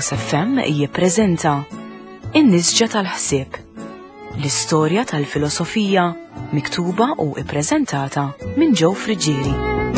Flux FM jippreżenta In-Nisġa tal-Ħsieb, l-istorja tal-filosofija miktuba u ippreżentata minn Joe Frigieri.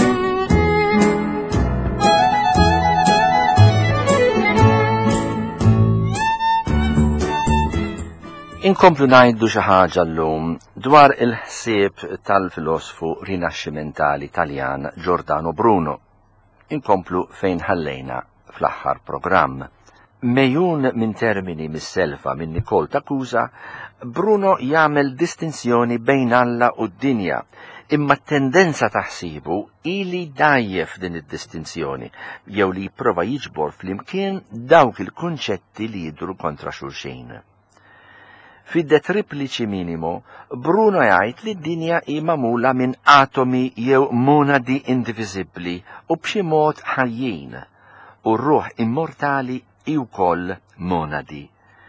Inkomplu ngħidu xi ħaġa llum dwar il-ħsieb tal-filosofu rinaxximentali Taljan Giordano Bruno. Inkomplu fejn ħallejna fl-aħħar programm. Mejjun minn termini mis-selfa minn Nicole Takusa, Bruno jagħmel distinzjoni bejn Alla u d-dinja, imma t-tendenza taħsibu ili dajjef din id-distinzjoni, jew li jipprova jiġbor flimkien dawk il-kunċetti li jidhru kontra xulxin. Fid-De Triplici Minimo, Bruno jgħid li d-dinja hi magħmula minn atomi jew monadi indivisibbli u b'xi mod ħajjin, u r-ruħ immortali hi wkoll monadi.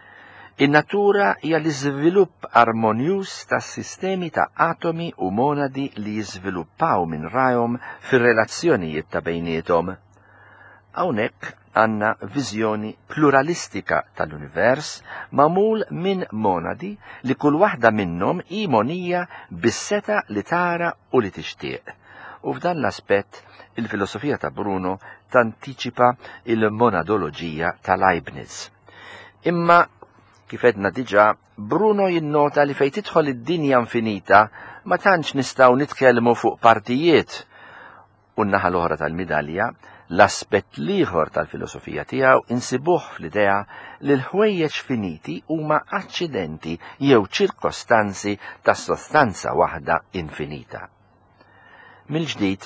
In-natura hija l-iżvilupp armonjuż tas-sistemi ta' atomi u monadi li jiżviluppaw minn rajhom fir-relazzjonijiet ta' bejniethom. Hawnhekk għandna viżjoni pluralistika tal-univers magħmul minn monadi li kull waħda minnhom hi monija bis-seta li tara u li tixtieq. U f'dan l-aspett il-filosofija ta' Bruno tantiċipa il-monadoloġija ta' Leibniz. Imma kif edna diġà, Bruno jinnota li fejn tidħol id-dinja infinita ma tantx nistgħu nitkellmu fuq partijiet. U n-naħa l-oħra tal-midalja, l-aspett l-ieħor tal-filosofija tiegħu insibuh fl-idea li l-ħwejjeġ finiti huma aċċidenti jew ċirkostanzi ta' sostanza waħda infinita. Mill-ġdid,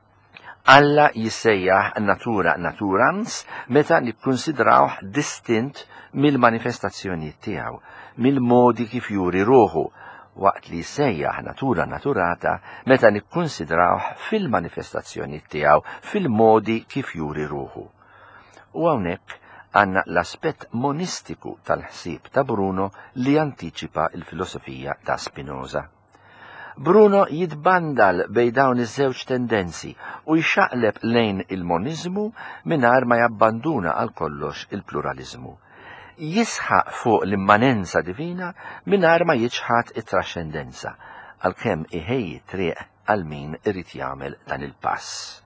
Alla jissejjaħ natura naturans meta nikkunsidrawh distint mill-manifestazzjonijiet tiegħu, mill-modi kif juri ruħu, waqt li jissejjaħ natura naturata meta nikkunsidrawh fil-manifestazzjonijiet tiegħu, fil-modi kif juri ruħu. U hawnhekk għandna l-aspett monistiku tal-ħsieb ta' Bruno li antiċipa l-filosofija ta' Spinoza. Bruno jitbandal bej dawn iż-żewġ tendenzi u jxaqleb lejn il-monizmu mingħajr ma jabbanduna għal kollox il-pluralizmu. Jisħaq fuq l-immanenza divina mingħajr ma jiġħad it-trascendenza, għalkemm iħejji triq għal min irid jagħmel dan il-pass.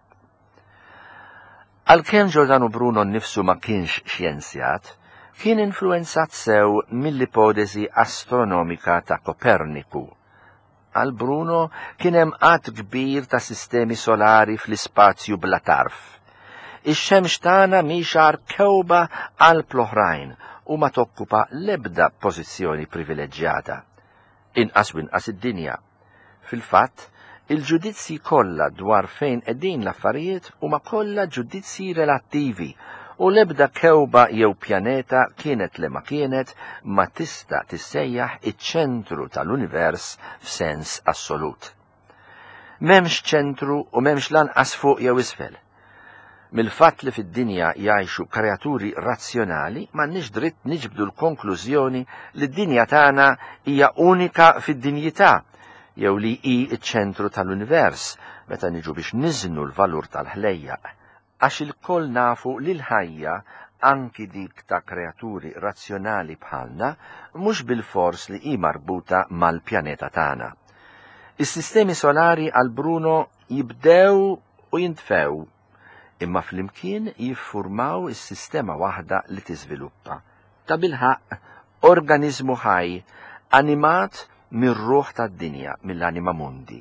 Għalkemm Giordano Bruno nnifsu ma kienx xjenzjat, kien influenzat sew mill-ipotesi astronomika ta' Koperniku. Għal Bruno kien hemm qatt kbir ta' sistemi solari fl-ispazju bla tarf. Ix-xemx tagħna mhix kewba għal ploħrajn u ma tokkupa l-ebda pożizzjoni privileġġjata. Inqas winqas id-dinja. Fil-fatt, il-ġudizzji kollha dwar fejn qegħdin l-affarijiet huma kollha ġudizzji relattivi u l-ebda kewba jew pjaneta kienet li ma kienet ma tista' tissejjaħ iċ-ċentru tal-univers f'sens assolut. M'hemmx ċentru u m'hemmx lanqas fuq jew isfel. Mill-fatt li fid-dinja jgħixu kreaturi razzjonali m'għandniex dritt niġbdu l-konklużjoni li d-dinja tagħna hija unika fid-dinjità jew li hi ċ-ċentru tal-univers meta niġu biex niżnu l-valur tal-ħlejjaq. Għax il-koll nafu li l-ħajja, anki dik ta' kreaturi razzjonali bħalna, mhux bil-fors li hi marbuta mal-pjaneta tagħna. Is-sistemi solari għal Bruno jibdew u jintfew, imma flimkien jiffurmaw is-sistema waħda li tiżviluppa. Ta' bilħaq, organizmu ħaj, animat mir-ruħ tad-dinja, mill-anima mundi.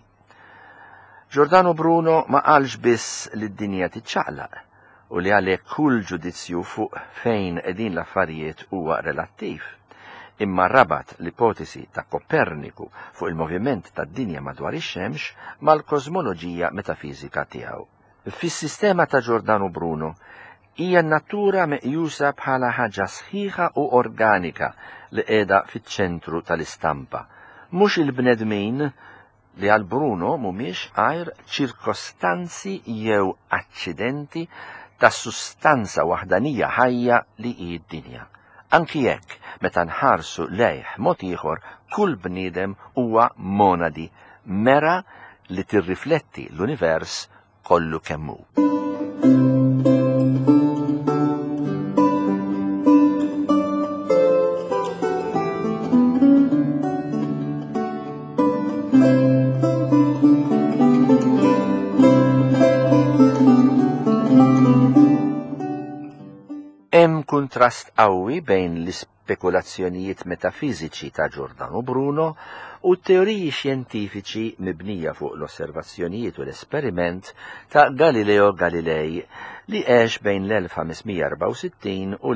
Giordano Bruno ma qalx biss li d-dinja tiċċaqlaq u li għalhekk kull ġudizzju fuq fejn qegħdin l-affarijiet huwa relattiv, imma rabat l-ipotesi ta' Koperniku fuq il-moviment tad-dinja madwar ix-xemx mal-kosmoloġija metafizika tiegħu. Fis-sistema ta' Giordano Bruno hija n-natura meqjusa bħala ħaġa sħiħa u organika li qiegħda fiċ-ċentru tal-istampa, mhux il-bnedmin li għal Bruno mhumiex għajr ċirkostanzi jew aċċidenti ta' sustanza waħdanija ħajja li hi d-dinja. Anki jekk meta nħarsu lejh mod ieħor kull bniedem huwa monadi, mera li tirrifletti l-univers kollu kemm hu. kuntrast qawwi bejn l-ispekulazzjonijiet metafiżiċi ta' Giordano Bruno u teoriji xjentifiċi mibnija fuq l-osservazzjonijiet u l-esperiment ta' Galileo Galilei li għex bejn l-1564 u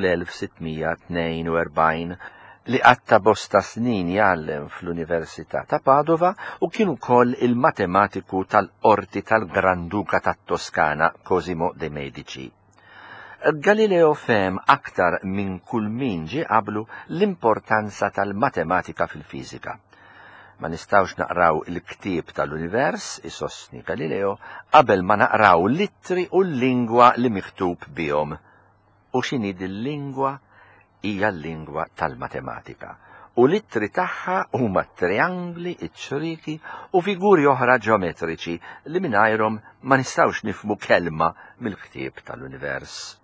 l-1642 li għatta bosta snin jgħallem fl-Università ta' Padova u kienu koll il-matematiku tal-qorti tal-Granduka tat-Toskana Cosimo de' Medici. Galileo fem aktar minn kull min ġie qablu l-importanza tal-matematika fil-fiżika. Ma nistawx naqraw il-ktieb tal-univers, isostni Galileo, qabel ma naqraw l-ittri u l-lingwa li miktub bihom. U x'inhi din-lingwa hija l-lingwa tal-matematika. U l-ittri tagħha huma triangli, iċ-ċriki u figuri oħra ġeometriċi li mingħajrhom ma nistawx nifmu kelma mill-ktieb tal-univers.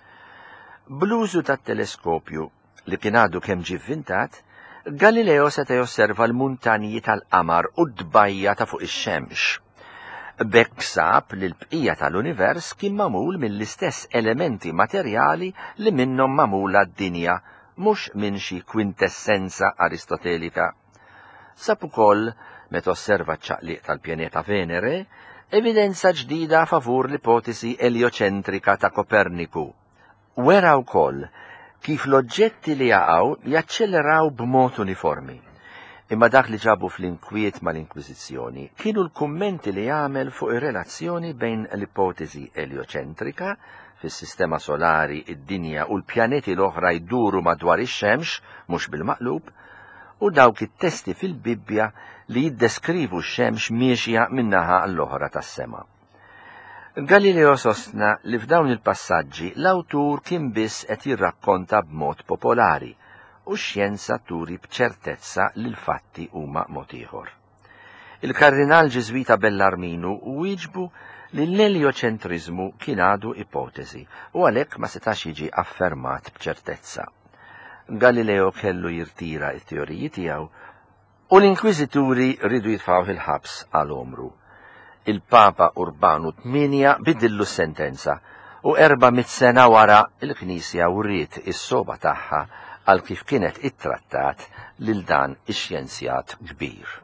Bl-użu tat-teleskopju li kien għadu kemm ġie vvintat, Galileo seta' josserva l-muntanji tal-qamar u d-dbajja ta' fuq ix-xemx. Bekk sab li l-bqija tal-univers kien magħmul mill-istess elementi materjali li minnhom magħmula d-dinja, mhux minn xi kwintessenza aristotelika. Sab ukoll, meta osserva ċ-ċaqliq tal-pjaneta Venere, evidenza ġdida favur l-ipotesi elioċentrika ta' Koperniku. Wera wkoll kif l-oġġetti li jaqgħu jaċċeleraw b'mod uniformi. Imma dak li ġabu fl-inkwiet mal-Inkwiżizzjoni kienu l-kummenti li jagħmel fuq ir-relazzjoni bejn l-ipotesi elioċentrika fis-sistema solari, id-dinja u l-pjaneti l-oħra jduru madwar ix-xemx mhux bil-maqlub, u dawk it-testi fil-Bibbja li jiddeskrivu x-xemx miexja min-naħa l-oħra tas-sema. Galileo sostna li f'dawn il-passaġġi l-awtur kien biss qed jirrakkonta b'mod popolari u x-xjenza turi b'ċertezza li l-fatti huma mod ieħor. Il-Kardinal Ġiżwita Bellarminu wieġbu li l-elioċentriżmu kien għadu ipotesi u għalhekk ma setax jiġi affermat b'ċertezza. Galileo kellu jirtira t-teoriji tiegħu u l-inkwiżituri ridu jitfgħu il-ħabs għal omru. Il-Papa Urbanu VIII bidillu s-sentenza u 400 sena wara il-Knisja wriet is-soba tagħha għal kif kienet ittrattat lil dan ix-xjenzjat kbir.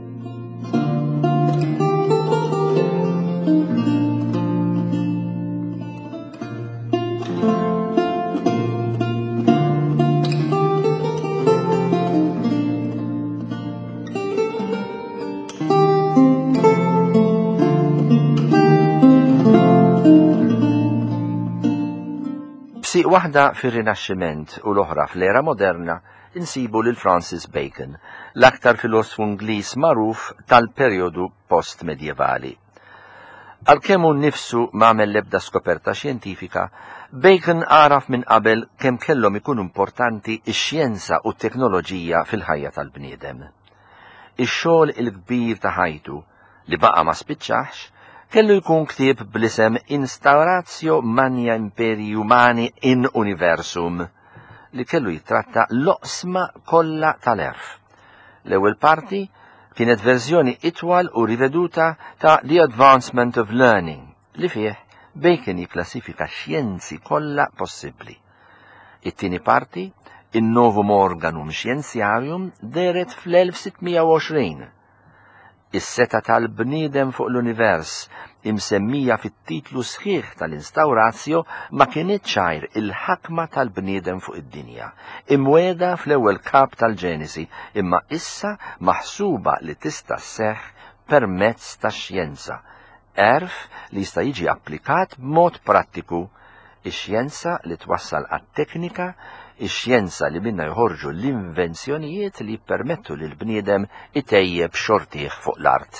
B'siq waħda fir-Rinaxximent u l-oħra fl-era moderna insibu lil Francis Bacon, l-aktar filosofu Ingliż magħruf tal-perjodu post-medjevali. Għalkemm hu nnifsu m'għamel l-ebda skoperta xjentifika, Bacon għaraf minn qabel kemm kellhom ikunu importanti x-xjenza u t-teknoloġija fil-ħajja tal-bniedem. Ix-xogħol il-kbir ta' ħajtu li baqa' ma spiċċaħx kellu jkun ktieb bl-isem Instauratio Magna Imperii Humani in Universum li kellu jitratta l-oqsma kollha tal-erf. L-ewwel parti kienet verżjoni itwal u riveduta ta' The Advancement of Learning li fih Bacon jiklassifika xjenzi kollha possibbli. It-tieni parti, In-Novum Organum Scientiarum, deret fl-1620. Is-seta tal-bniedem fuq l-univers imsemmija fit-titlu sħiħ tal-Instauratio ma kienitx ċajr il-ħakma tal-bniedem fuq id-dinja, imweda fl-ewwel kap tal-Ġenesi, imma issa maħsuba li tista' sseħħ permezz tax-xjenza, erf li jista' jiġi applikat b'mod prattiku, ix-xjenza li twassal għat-teknika, ix-xjenza li minna jħorġu l-invenzjonijiet li jippermettu lil bniedem itejjeb xortih fuq l-art.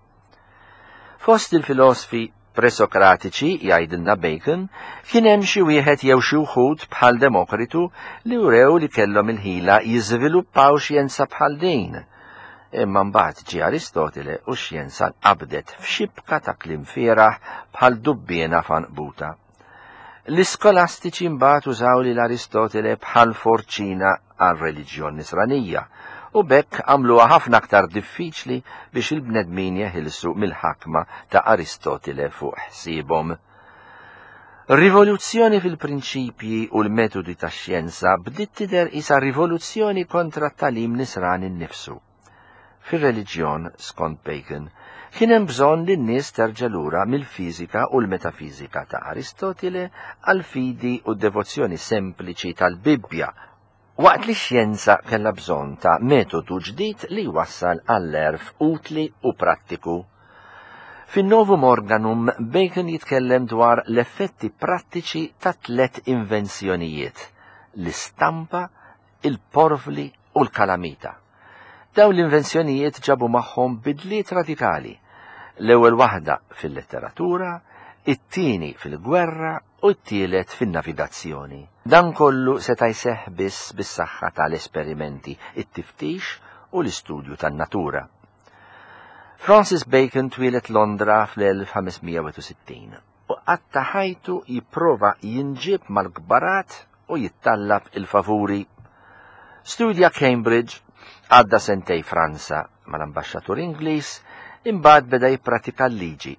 Fost il-filosofi presokratiċi, jgħidilna Bacon, kien hemm xi wieħed jew xi wħud bħal Demokritu li wrew li kellhom il-ħila jiżviluppaw xjenza bħal din. Imma mbagħad ġie Aristotele u x-xjenza nqabdet f'xibka ta' kliem fieraħ bħal dubbiena fanqbuta. L-iskolastiċi mbagħad użaw lil Aristotele bħal forċina għal-reliġjon Nisranija u bekk għamluha ħafna aktar diffiċli biex il-bnedmin jeħilsu mill-ħakma ta' Aristotele fuq ħsiebhom. Rivoluzzjoni fil-prinċipji u l-metodi tax-xjenza bdiet tidher isa rivoluzzjoni kontra t-talim nisran innifsu. Fir-reliġjon, skont Bacon, kien hemm bżonn li n-nies terġa' lura mill-fiżika u l-metafiżika ta' Aristotile għal fidi u d-devozzjoni sempliċi tal-Bibbja, waqt li x-xjenza kellha bżonn ta' metodu ġdid li jwassal għall-erf utli u prattiku. Fin-Novum Organum, Bacon jitkellem dwar l-effetti prattiċi ta' 3 invenzjonijiet: l-istampa, il-porvli u l-kalamita. Dawn l-invenzjonijiet ġabu magħhom bidliet radikali. L-ewwel waħda fil-letteratura, it-tieni fil-gwerra u t-tielet fin-navigazzjoni. Dan kollu seta' jseħħ biss bis-saħħa tal-esperimenti, it-tiftix u l-istudju tan-natura. Francis Bacon twilet Londra fl-1560 u għatta ħajtu jipprova jinġib mal-kbarat u jittallab il-favuri. Studja Cambridge, għadda sentej Franza mal-ambasċatur Ingliż, imbagħad beda jippratika l-liġi.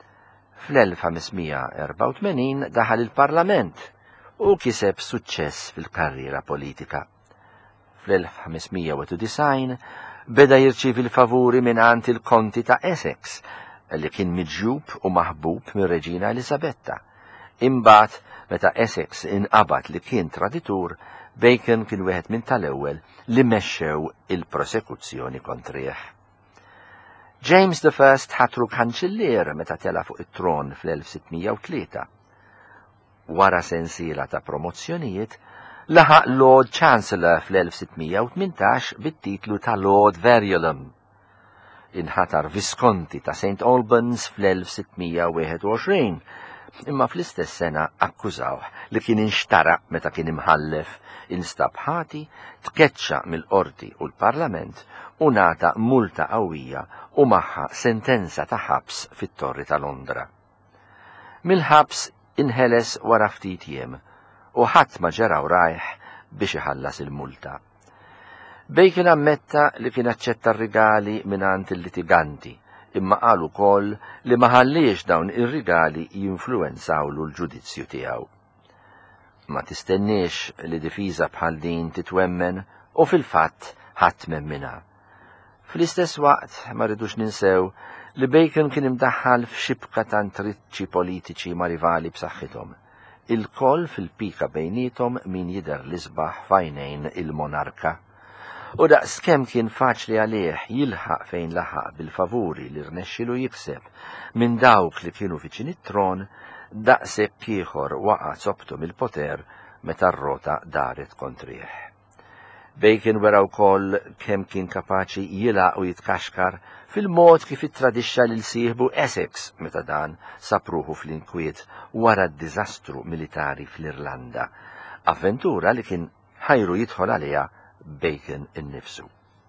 Fl-1584 daħal il-Parlament u kiseb suċċess fil-karriera politika. Fl-1591 beda jirċievi l-favuri mingħand il-konti ta' Essex, li kien miġjub u maħbub mir Reġina Elisabetta. Imbagħad, meta Essex inqabad li kien traditur, Bacon kien wieħed minn tal-ewwel li mexxew il-prosekuzzjoni kontrih. James I ħatru kanċillier meta tela fuq it-tron fl-1603. Wara sensiela ta' promozzjonijiet, laħaq Lord Chancellor fl-1618 bit-titlu ta' Lord Verulam. Inħatar Visconti ta' St. Albans fl-1621, imma fl-istess sena akkużawh li kien inxtara meta kien imħallef, instab ħati, tkeċċa mill-qorti u l-Parlament u nata multa qawwija u magħha sentenza ta' ħabs fit-Torri ta' Londra. Mill-ħabs inħeles wara ftit jiem u ħadd ma ġeraw rajh biex iħallas il-multa. Bacon ammetta li kien aċċetta r-rigali mingħand il-litiganti, imma qal ukoll li ma ħalliex dawn ir-rigali jinfluwenzawlu l-ġudizzju tiegħu. Ma tistenniex li difiża bħal din titwemmen u fil-fatt ħadd memmina. Fl-istess waqt ma rridux ninsew li Bacon kien imdaħħal f'xibka ta' intriċċi politiċi ma' rivali b'saħħithom. Il-koll fil-pika bejnietom min jidher l-isbaħ f'għajnejn il-monarka. U daqskemm kien faċli għalih jilħaq fejn laħaq bil-favuri li rnexxilu jikseb minn dawk li kienu viċin it-tron, daqshekk ieħor waqa' sobtu mill-poter meta r-rota daret kontrih. Bacon wera wkoll kemm kien kapaċi jilaq u jitkaxkar fil-mod kif ittradixxa lil sieħbu Essex meta dan sapruħu fl-inkwiet wara d-diżastru militari fl-Irlanda, avventura li kien ħajru jidħol għaliha Bacon innifsu.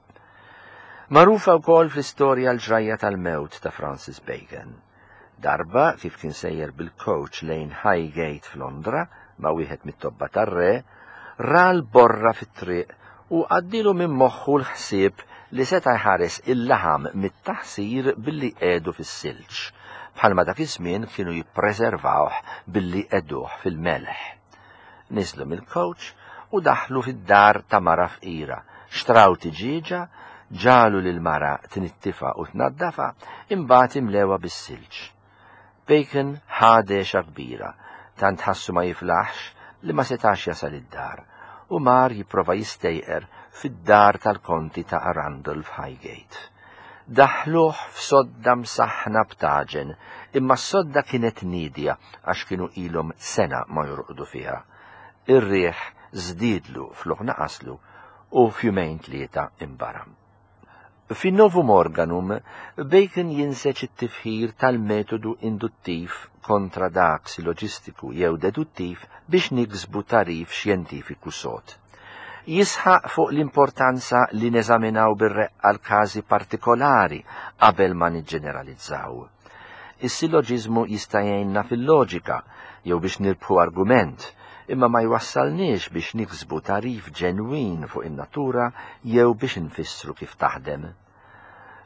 Magħrufa wkoll fl-istorja l-ġrajja tal-mewt ta' Francis Bacon. Darba kif kien sejjer bil-coach lejn Highgate f'Londra ma' wieħed mit-tobba tar-re, ra l-borra fit-triq u għaddilu minn moħħu l-ħsieb li seta' jħares il-laħam mit-taħsir billi qiegħdu fis-silġ, bħalma dak iż-żmien kienu jippreservawh billi qeduh fil-melħ. Niżlu mill-coach u daħlu fid-dar ta' mara fqira, xtraw tiġiġa, ġalu lil mara tnittifa u tnaddafa, imbagħad imlewa bis-silġ. Bacon ħadexa kbira, tant ħassu ma jiflaħx li ma setax jasal id-dar, u mar jipprova jistejqer fid-dar tal-konti ta' Arundel f'Highgate. Daħluh f'sodda msaħħna b'taġen, imma s-sodda kienet nidja għax kienu ilhom sena ma jorqdu fiha. Ir-riħ żdiedlu fluq naqaslu u f'jumejn tlieta imbaram. Fin-Novum Organum, Bacon jinseċ it-tifħir tal-metodu induttiv kontra dak siloġistiku jew deduttiv biex niksbu tarif xjentifiku sod. Jisħaq fuq l-importanza li neżaminaw bir-reqqa l-każi partikolari qabel ma niġġeneralizzaw. Is-siloġiżmu jista' jgħinna fil-loġika jew biex nirbħu argument, imma ma jwassalniex biex niksbu tarif ġenwin fuq in-natura jew biex nfissru kif taħdem.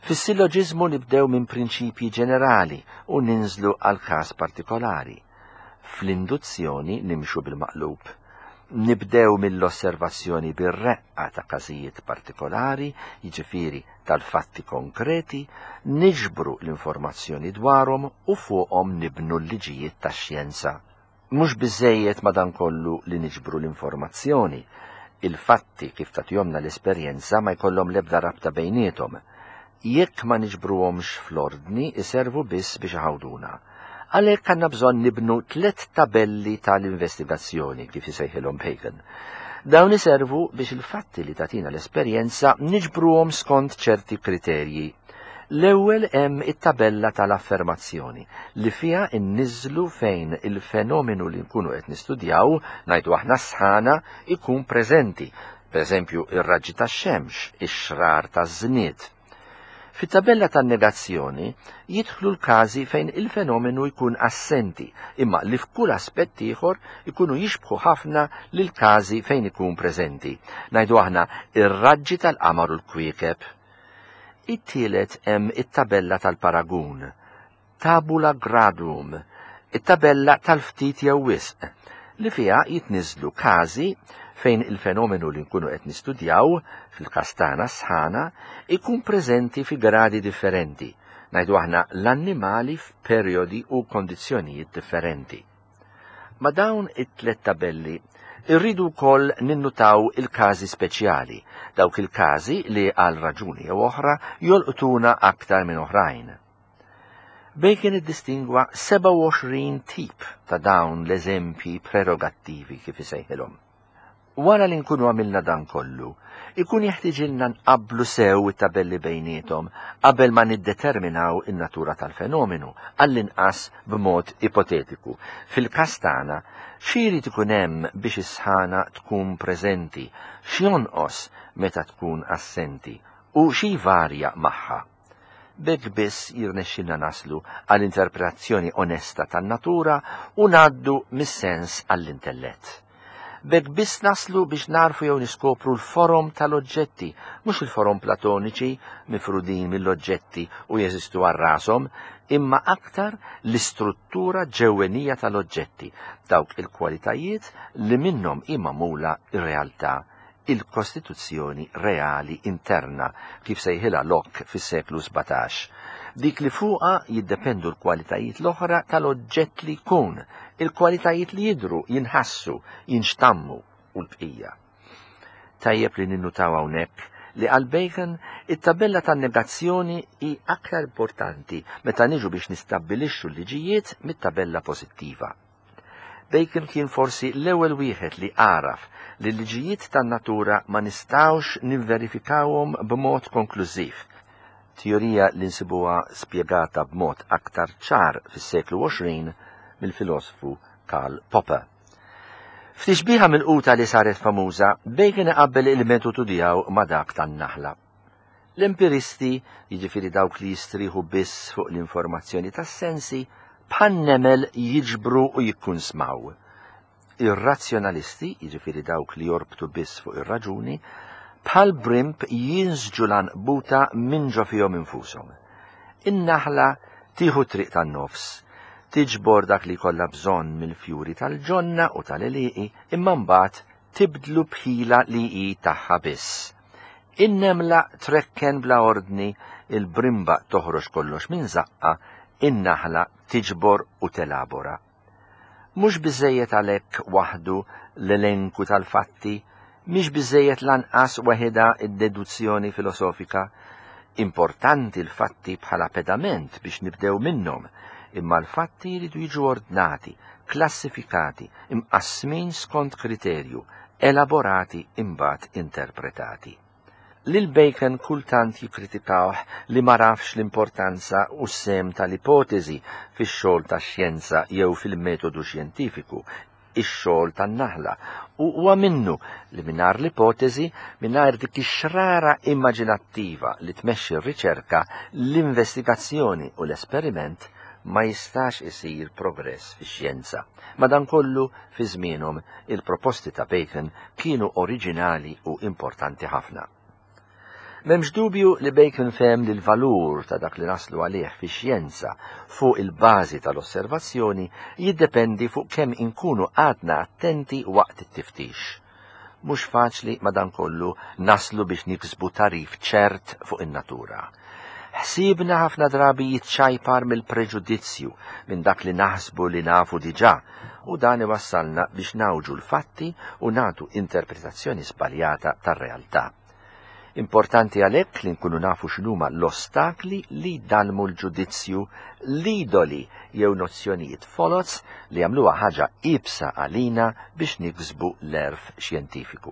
Fis-siloġiżmu nibdew minn prinċipji ġenerali u ninżlu għal każ partikolari. fl-induzzjoni nimxu bil-maqlub. Nibdew mill-osservazzjoni bir-reqqa ta' każijiet partikolari, jiġifieri tal-fatti konkreti, niġbru l-informazzjoni dwarhom u fuqhom nibnu l-liġijiet tax-xjenza. Mhux biżejjed madankollu li niġbru l-informazzjoni. Il-fatti kif tagħtihomna l-esperjenza ma jkollhom l-ebda rabta bejniethom. Jekk ma niġbruhomx fl-ordni iservu biss biex iħawduna. Għalhekk għandna bżonn nibnu 3 tabelli tal-investigazzjoni kif isejħilhom Bacon. Dawn iservu biex il-fatti li tagħtina l-esperjenza niġbruhom skont ċerti kriterji. L-ewwel hemm it-tabella tal-affermazzjoni li fiha nniżlu fejn il-fenomenu li nkunu qed nistudjaw ngħidu aħna sħana ikun preżenti, pereżempju ir-raġġi tax-xemx, ix-xrar taż-żnied. Fit-tabella tan-negazzjoni jidħlu l-każi fejn il-fenomenu jkun assenti, imma li f'kull aspett ieħor ikunu jixbħu ħafna lil każi fejn ikun preżenti. Ngħidu aħna ir-raġġi tal-qamar u l-kwiekeb. It-tielet hemm it-tabella tal-paragun, tabula gradum, it-tabella tal-ftit jew wisq, li fiha jitniżlu każi fejn il-fenomenu li nkunu qed nistudjaw fil-kastana sħana ikun preżenti fi gradi differenti, ngħidu aħna l-annimali f'perjodi u kondizzjonijiet differenti. Ma dawn it-tlet tabelli irridu wkoll ninnutaw il-każi speċjali, dawk il-każi li għal raġuni jew oħra jolqtuna aktar minn oħrajn. Bacon iddistingwa 27 tip ta' dawn l-eżempji prerogattivi kif isejħilhom. Wara li nkunu għamilna dan kollu, ikun jeħtieġilna nqabblu sew it-tabelli bejniethom qabel ma niddeterminaw in-natura tal-fenomenu, għall-inqas b'mod ipotetiku. Fil-kastana, x'irid ikun hemm biex is-sħana tkun preżenti, x'jonqos meta tkun assenti u xi varja magħha. B'hekk biss jirnexxilna naslu għall-interpretazzjoni onesta tan-natura u ngħaddu mis-sens għall-intellett. B'hekk biss naslu biex narfu jew niskopru l-forom tal-oġġetti, mhux il-forom platoniċi mifrudin mill-oġġetti u jeżistu għal rashom, imma aktar l-istruttura ġewwenija tal-oġġetti, dawk il-kwalitajiet li minnhom imamula ir-realtà, il-kostituzzjoni reali interna, kif sejħilha Locke fis-seklu 17. Dik li fuqha jiddependu l-kwalitajiet l-oħra tal-oġġett li jkun, il-kwalitajiet li jidru, jinħassu, jinxtammu u l-bqija. Tajjeb li ninnutaw hawnhekk li għal Bacon it-tabella tan-negazzjoni hi aktar importanti meta niġu biex nistabbilixxu l-liġijiet mit-tabella pożittiva. Bacon kien forsi l-ewwel wieħed li għaraf li l-liġijiet tan-natura ma nistgħux nivverifikawhom b'mod konklużiv. Teorija li nsibuha spjegata b'mod aktar ċar fis-seklu 20 mill-filosofu Karl Popper. F'tixbiħa mill-quta li saret famuża, Bacon iqabbel il-metodu tiegħu ma' dak tan-naħla. L-empiristi, jiġifieri dawk li jistrieħu biss fuq l-informazzjoni tas-sensi, bħan nemel jiġbru u jikkunsmaw. Ir-razzjonalisti, jiġifieri dawk li jorbtu biss fuq ir-raġuni, bħal brimp jinsġu l-anqbuta minn ġo fihom infushom. In-naħla tieħu triq tan-nofs, tiġbor dak li kollha bżonn mill-fjuri tal-ġonna u tal-eliqi, imma mbagħad tibdlu bħila li hi tagħha biss. In-nemla trekken bla ordni, il-brimba toħroġ kollox minn zaqqa, in-naħla tiġbor u telabora. Mhux biżejjed għalhekk waħdu l-elenku tal-fatti, mhix biżejjed lanqas waħedha id-deduzzjoni filosofika. Importanti l-fatti bħala pedament biex nibdew minnhom, imma l-fatti jridu jiġu ordnati, klassifikati, imqasmin skont kriterju, elaborati imbagħad interpretati. Lil Bacon kultant jikkritikawh li ma rafx l-importanza u s-sem tal-ipotezi fix-xogħol tax-xjenza jew fil-metodu xjentifiku, ix-xogħol tan-naħla, u huwa minnu li mingħajr l-ipotezi, mingħajr dik ix-xrara immaġinattiva li tmexxi r-riċerka, l-investigazzjoni u l-esperiment ma jistax isir progress fix-xjenza. Madankollu fi żmienhom il-proposti ta' Bacon kienu oriġinali u importanti ħafna. M'hemmx dubju li Bacon fehem li l-valur ta' dak li naslu għalih fi xjenza fuq il-bażi tal-osservazzjoni jiddependi fuq kemm inkunu għadna attenti waqt it-tiftix. Mhux faċli madankollu naslu biex niksbu tarif ċert fuq in-natura. Ħsiebna ħafna drabi jitċajpar mill-preġudizzju minn dak li naħsbu li nafu diġà u dan iwassalna biex nawġu l-fatti u nagħtu interpretazzjoni żbaljata tar-realtà. Importanti għalhekk li nkunu nafu x'inhuma l-ostakli li dalmu l-ġudizzju, l-idoli jew nozzjonijiet foloz li jagħmluha ħaġa ibsa għalina biex niksbu l-erf xjentifiku.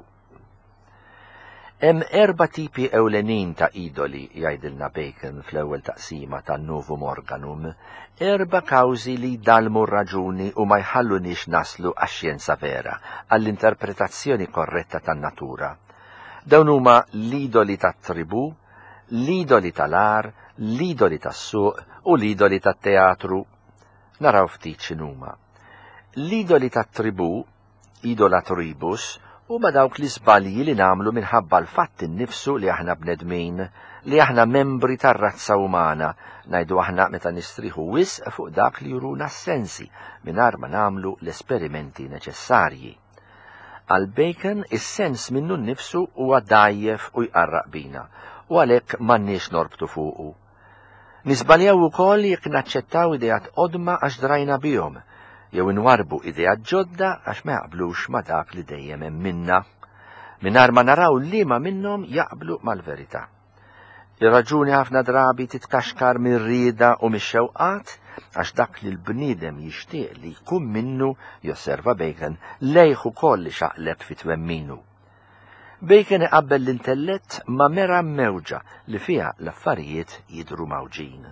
Hemm 4 tipi ewlenin ta' idoli jgħidilna Bacon fl-ewwel taqsima tan-Novum Organum, 4 kawżi li dalmu r-raġuni u ma jħallunix naslu għax-xjenza vera, għall-interpretazzjoni korretta tan-natura. Dawn huma l-idoli tat-tribù, l-idoli tal-ar, l-idoli tas-suq u l-idoli tat-teatru. Naraw ftit x'inhuma. L-idoli tat-tribù, idola tribus, huma dawk li żbalji li nagħmlu minħabba l-fatt innifsu li aħna bnedmin, li aħna membri tar-razza umana, ngħidu aħna meta nistriħu wisq fuq dak li juruna s-sensi mingħajr ma nagħmlu l-esperimenti neċessarji. Għal Bacon is-sens minnu nnifsu huwa dajjef u jqarraq bina, u għalhekk m'għandniex norbtu fuqu. Nisbaljaw ukoll jekk naċċettaw ideat qodma għax drajna bihom, jew inwarbu ideat ġodda għax ma jaqblux ma dak li dejjem hemm minna, mingħajr ma naraw liema minnhom jaqblu mal-verità. Ir-raġuni ħafna drabi titkaxkar mir-rieda u mix-xewqat għax dak li l-bniedem jixtieq li jkun minnu, josserva Bacon, lejh ukoll li xaqleb fi twemminu. Bacon iqabbel l-intellett ma' mera mewġa li fiha l-affarijiet jidhru mawġin.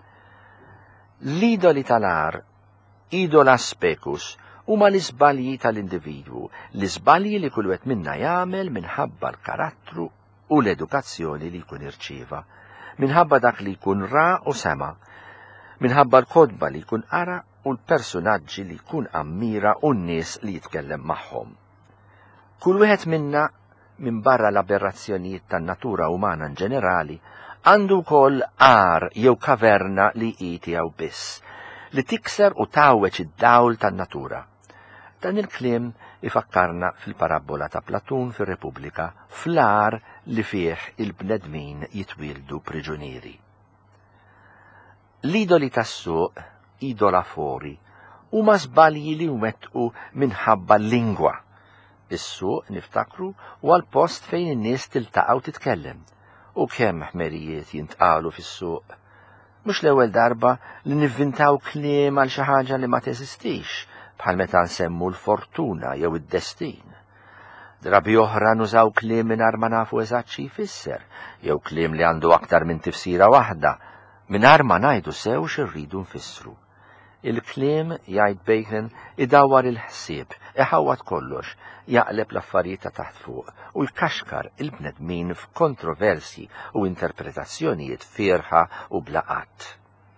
L-idoli tal-ar, idola specus, huma l-iżbalji tal-individwu, l-iżbalji li kull wieħed minna jagħmel minħabba l-karattru u l-edukazzjoni li jkun irċieva, minħabba dak li jkun ra u sema, minħabba l-kodba li jkun ara u l-personaġġi li jkun ammira u n-nies li jitkellem magħhom. Kull wieħed minna minn barra l-aberrazzjonijiet tan-natura umana ġenerali għandu wkoll ar jew kaverna li tiegħu biss, li tikser u tawweġ id-dawl tan-natura. Dan il-kliem ifakkarna fil-parabola ta' Platun fir-Repubblika fl-ar li fih il-bnedmin jitwildu priġunieri. L-idoli tas-suq, idola fori, huma żbalji li wettqu minħabba l-lingwa. Is-suq niftakru huwa l-post fejn in-nies tiltaqgħu titkellem. U kemm ħmerijiet jintqalu fis-suq. Mhux l-ewwel darba li nivvintaw kliem għal xi ħaġa li ma teżistix, bħal meta nsemmu l-fortuna jew id-destin. Drabi oħra nużaw kliem mingħajr ma nafu eżatt xi jfisser, jew kliem li għandu aktar minn tifsira waħda, mingħajr ma ngħidu sew x'irridu nfissru. Il-kliem, jgħid Bacon, idawwar il-ħsieb, iħawwad kollox, jaqleb l-affarijiet ta' taħt fuq u jkaxkar il-bnedmin f'kontroversji u interpretazzjonijiet fierħa u blaqat.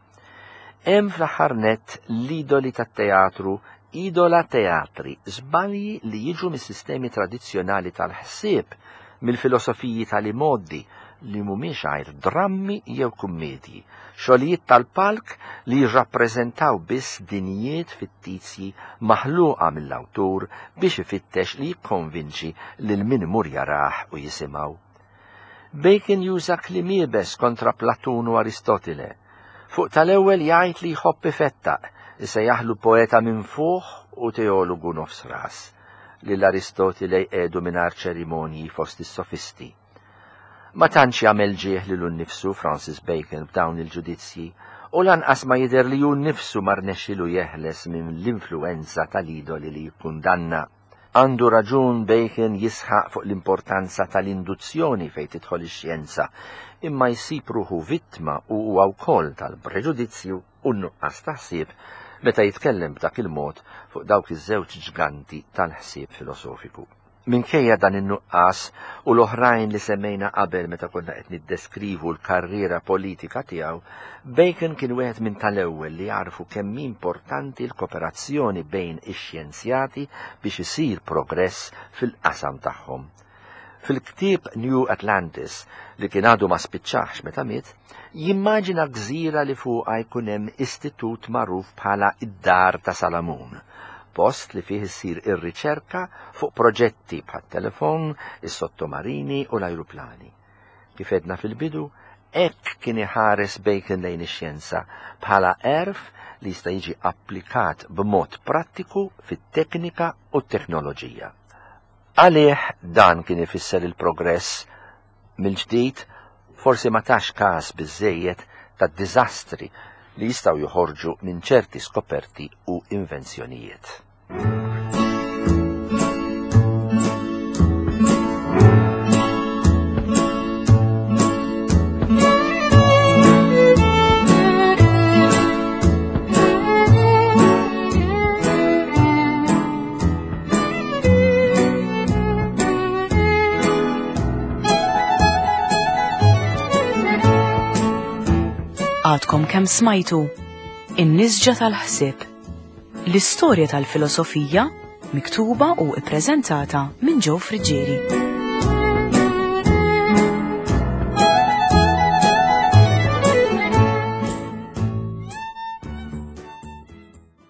Hemm fl-aħħar nett l-idoli tat-teatru, idola teatri, żbalji li jiġu mis-sistemi tradizzjonali tal-ħsieb, mill-filosofiji tal-imoddi li mhumiex għajr drammi jew kummedji, xogħlijiet tal-palk li jirrappreżentaw biss dinjiet fittizji maħluqa mill-awtur biex ifittex li jikkonvinċi lil min imur jarah u jisimgħu. Bacon juża kliem iebes kontra Platun u Aristotile. Fuq tal-ewwel jgħid li jħobb ifettaq, isejjaħlu poeta minn fuq u teologu nofs ras, li l-Aristotile jqedu mingħajr ċerimonji fost is-sofisti. Ma tantx jagħmel ġieħ lilu nnifsu Francis Bacon b'dawn il-ġudizzji u lanqas ma jidher li hu nnifsu ma rnexxielu jeħles minn l-influenza tal-idoli li jikkundanna. Għandu raġun Bacon jisħaq fuq l-importanza tal-induzzjoni fejn tidħol ix-xjenza, imma jsib ruħu vittma u huwa wkoll tal-preġudizzju u n-nuqqas ta' ħsieb meta jitkellem b'dak il-mod fuq dawk iż-żewġ ġganti tal-ħsieb filosofiku. Minkejja dan in-nuqqas u l-oħrajn li semmejna qabel meta konna qed niddeskrivu l-karriera politika tiegħu, Bacon kien wieħed minn tal-ewwel li jarfu kemm importanti l-kooperazzjoni bejn ix-xjenzjati biex isir progress fil-qasam tagħhom. Fil-ktieb New Atlantis li kien għadu ma spiċċax meta miet, jimmaġina gżira li fuqha jkun hemm istitut magħruf bħala id-Dar ta' Salamun, post li fih issir ir-riċerka fuq proġetti bħat-telefon, is-sottomarini u l-ajruplani. Kif edna fil-bidu, hekk kien iħares Bacon lejn ix-xjenza bħala erf li jista' jiġi applikat b'mod prattiku fit-teknika u t-teknoloġija. Għalih dan kien ifisser il-progress mill-ġdid forsi ma tax każ biżejjed tad-diżastri li jistgħu joħorġu minn ċerti skoperti u invenzjonijiet. Għadkom kemm smajtu in-nisġa tal-ħsieb, l-istorja tal-filosofija miktuba u ippreżentata minn Joe Friġġieri.